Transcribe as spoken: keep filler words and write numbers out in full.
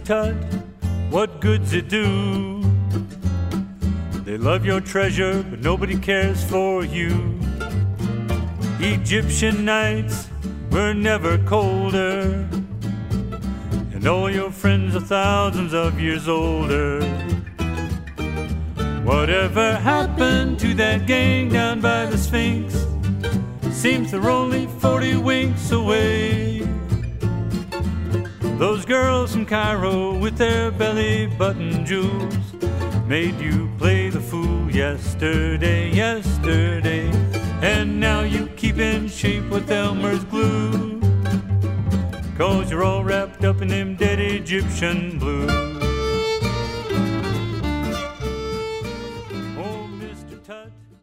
Tut, what good's it do? They love your treasure, but nobody cares for you. Egyptian nights were never colder, and all your friends are thousands of years older. Whatever happened to that gang down by the Sphinx? Seems they're only forty winks away. Those girls from Cairo with their belly button jewels made you play the fool yesterday, yesterday. And now you keep in shape with Elmer's glue, 'cause you're all wrapped up in them dead Egyptian blues. Oh, Mister Tut.